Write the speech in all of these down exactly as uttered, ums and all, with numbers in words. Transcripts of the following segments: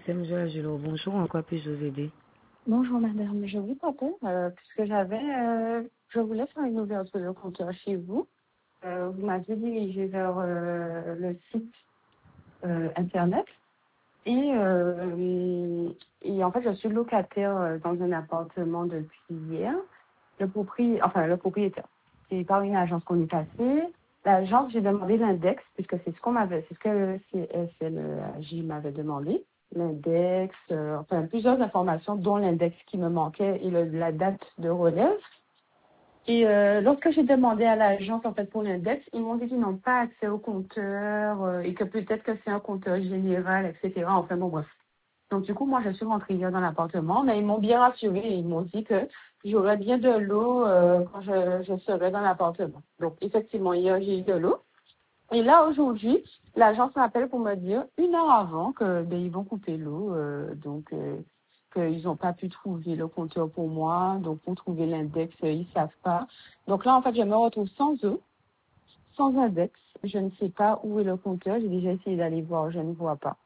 Système Joël, bonjour, en quoi puis-je vous aider? Bonjour madame, je vous appelle euh, puisque j'avais, euh, je voulais faire une ouverture de compteur chez vous. Euh, vous m'avez dirigé vers euh, le site euh, internet et, euh, et en fait je suis locataire euh, dans un appartement depuis hier. Le propriétaire, enfin le propriétaire, c'est par une agence qu'on est passé. L'agence, j'ai demandé l'index puisque c'est ce qu'on m'avait, c'est ce que le C S L J m'avait demandé. L'index, euh, enfin plusieurs informations, dont l'index qui me manquait et le- la date de relève. Et euh, lorsque j'ai demandé à l'agence en fait pour l'index, ils m'ont dit qu'ils n'ont pas accès au compteur euh, et que peut-être que c'est un compteur général, et cetera. Enfin bon bref. Donc du coup, moi je suis rentrée hier dans l'appartement, mais ils m'ont bien rassurée et ils m'ont dit que j'aurais bien de l'eau euh, quand je, je serai dans l'appartement. Donc effectivement, hier j'ai eu de l'eau. Et là, aujourd'hui, l'agence m'appelle pour me dire, une heure avant, que ben, ils vont couper l'eau, euh, donc euh, qu'ils n'ont pas pu trouver le compteur pour moi, donc pour trouver l'index, euh, ils ne savent pas. Donc là, en fait, je me retrouve sans eau, sans index. Je ne sais pas où est le compteur. J'ai déjà essayé d'aller voir, je ne vois pas.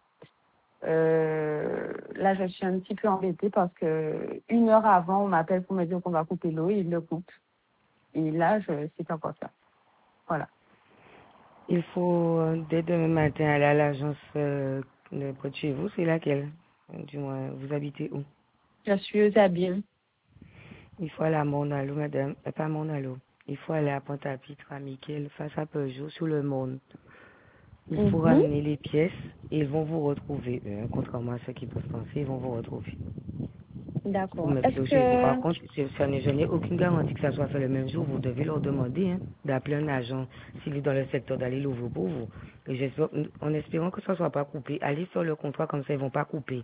Euh, là, je suis un petit peu embêtée parce que une heure avant, on m'appelle pour me dire qu'on va couper l'eau et ils le coupent. Et là, je sais pas quoi faire. Voilà. Il faut, euh, dès demain matin, aller à l'agence euh, de près de chez vous, c'est laquelle? Euh, Du moins, vous habitez où? Je suis aux abîmes. Il faut aller à Monalou, madame. Euh, pas Monalou. Il faut aller à Pointe-à-Pitre, à Miquel, face à Peugeot, sur le monde. Il faut Mhm. ramener les pièces et ils vont vous retrouver. Euh, contrairement à ce qu'ils peuvent penser, ils vont vous retrouver. Pour D'accord. mettre Est-ce l'eau chez vous. Par que... contre, je ça n'est- je n'ai aucune garantie que ça soit fait le même jour. Vous devez leur demander hein, d'appeler un agent s'il est dans le secteur, d'aller l'ouvrir pour vous. Et j'espère, en espérant que ça ne soit pas coupé, allez faire le contrat comme ça, ils ne vont pas couper.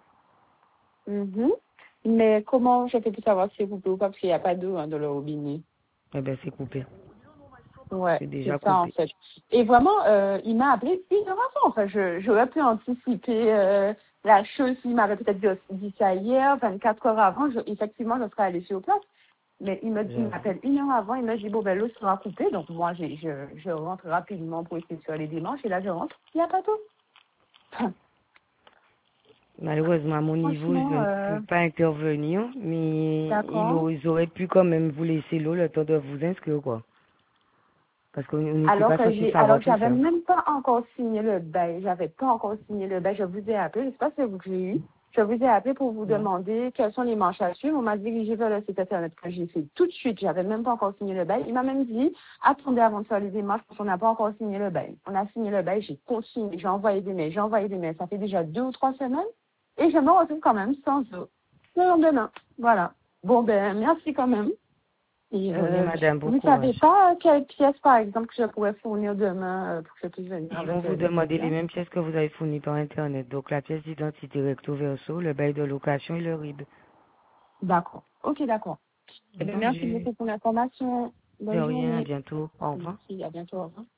Mhm. Mais comment je peux plus savoir si c'est coupé ou pas, parce qu'il n'y a pas d'eau hein, dans le robinet. Eh bien, c'est coupé. Ouais, C'est déjà c'est ça en coupé. fait. Et vraiment, euh, il m'a appelé une heure avant. Enfin, je, j'aurais pu anticiper euh, la chose. Il m'avait peut-être dit, dit ça hier, vingt-quatre heures avant. Je, effectivement, je serais allée sur place. Mais il me dit, il J'avoue. m'appelle une heure avant. Il me dit, bon, ben l'eau sera coupée. Donc moi, j'ai, je, je rentre rapidement pour essayer de faire les démarches. Et là, je rentre. Il n'y a pas d'eau. Enfin, Malheureusement, à mon niveau, je franchement, ne euh, peux pas intervenir, mais ils, d'accord. au- ils auraient pu quand même vous laisser l'eau le temps de vous inscrire, quoi. Parce qu'on on n'était Alors pas que censé j'ai, alors savoir que tout j'avais ça. même pas encore signé le bail. J'avais pas encore signé le bail. Je vous ai appelé. Je sais pas si c'est vous que j'ai eu. Je vous ai appelé pour vous Non. demander quelles sont les manches à suivre. On m'a dirigé vers le site internet que j'ai fait tout de suite. J'avais même pas encore signé le bail. Il m'a même dit, attendez avant de faire les démarches parce qu'on n'a pas encore signé le bail. On a signé le bail. J'ai continué. J'ai envoyé des mails. J'ai envoyé des mails. Ça fait déjà deux ou trois semaines. Et je me retrouve quand même sans eau. Le lendemain. Voilà. Bon ben, merci quand même. Et De rien, euh, madame, bon vous ne savez courage. pas quelle pièce, par exemple, que je pourrais fournir demain euh, pour que je puisse venir Ils vont avec vous euh, les pièces demander les là? mêmes pièces que vous avez fournies par Internet. Donc la pièce d'identité recto verso, le bail de location et le R I B. D'accord. Ok, d'accord. Eh bien, merci Entendu. beaucoup pour l'information. De Bonne rien, à journée. bientôt. Au revoir. Merci, à bientôt. Au revoir.